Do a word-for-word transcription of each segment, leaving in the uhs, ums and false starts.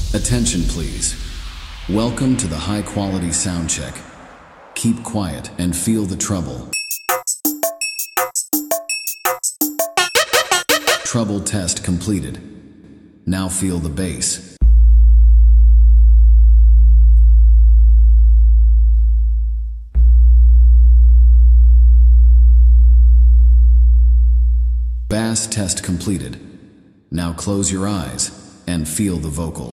Attention please. Welcome to the high quality sound check. Keep quiet and feel the trouble. Trouble test completed. Now feel the bass. Bass test completed. Now close your eyes and feel the vocal.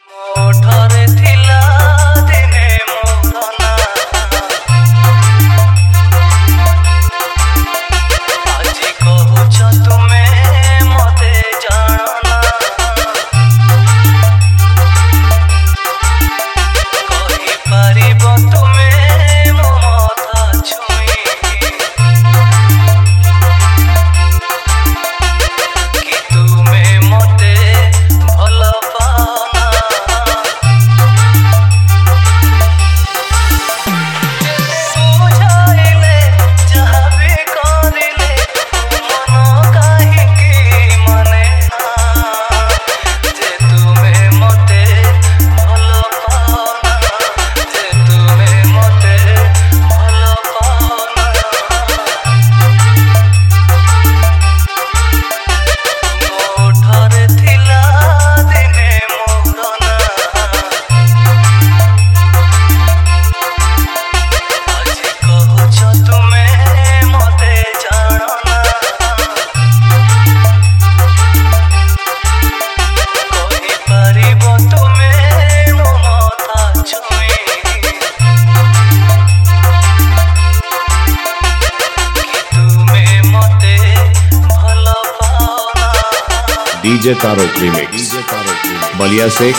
DJ Tarok remix Ballia Sheikh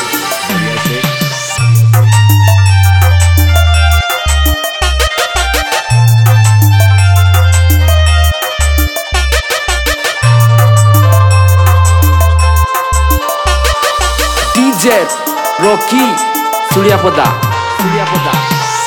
DJ Rocky Suryapada Suryapada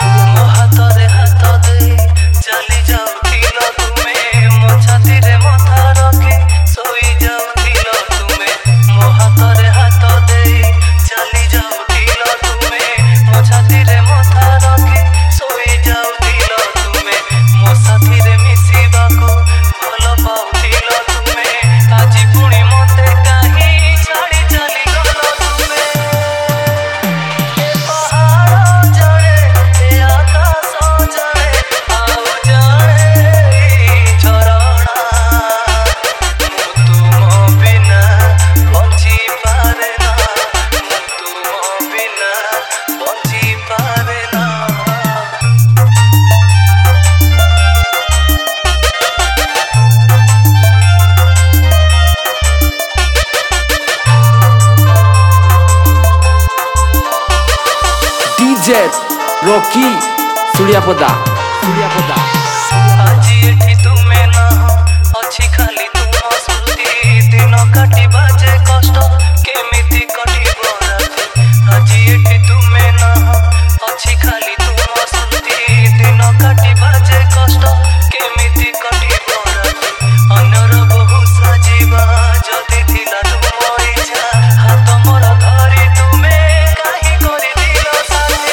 DJ Rocky Suryapada Suryapada আজি এठी তুমি না अछि খালি তুম স্মৃতি দিন কাটিবা যে কষ্ট কেমিতি কটিব রাতি আজি এठी তুমি না अछि খালি তুম স্মৃতি দিন কাটিবা যে কষ্ট কেমিতি কটিব রাতি অন্যর বহু সাজিবা যদি থিলা তুম ইচ্ছা হাত মোর ধরি তুমি কাহি করি দিল সাথী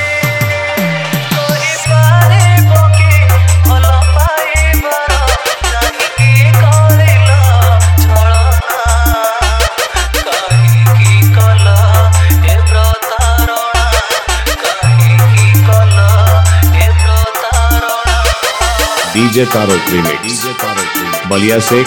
কহি পারিব কি ভাল পাইবার কাহিকি করিল ছলনা কাহিকি কল এ প্রতারণা কাহিকি কল এ প্রতারণা डीजे तारोक रीमिक्स बलिया शेख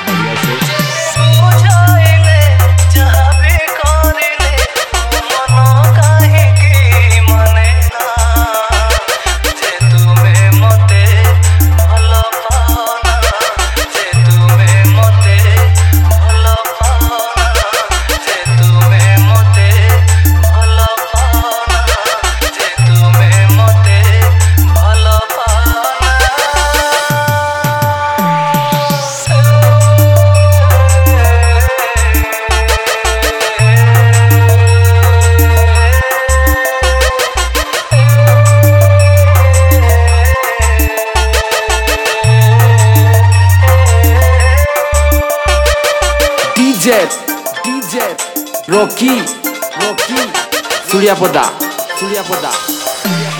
বুঝাইলে যাবে করিলে মন কাহিকি মানে না যে তুমি মতে ভাল পাও না যে তুমি মতে ভাল পাও না যে তুমি মতে ভাল পাও না যে তুমি মতে ভাল পাও না DJ DJ Rocky Rocky Surya Pada Surya Pada